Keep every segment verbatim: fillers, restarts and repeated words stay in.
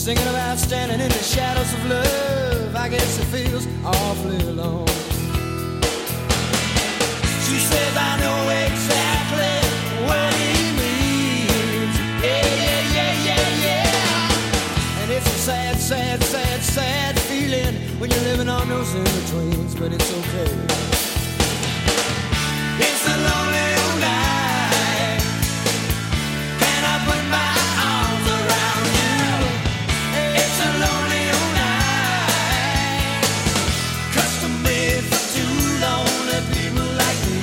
Singing about standing in the shadows of love. I guess it feels awfully alone. She says I know exactly what he means. Yeah, yeah, yeah, yeah, yeah. And it's a sad, sad, sad, sad feeling when you're living on those in-betweens, but it's okay. It's a lonely old night. Can I put my arms around you? It's a lonely old night, custom made for two lonely people like me.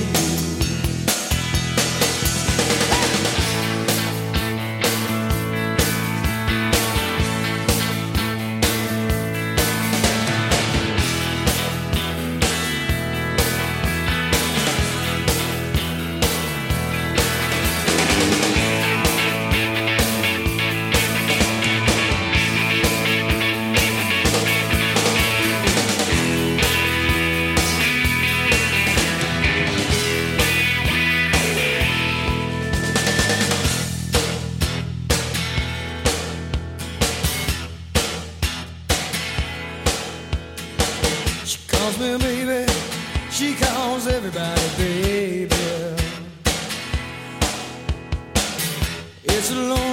Calls me baby, she calls everybody baby. It's a long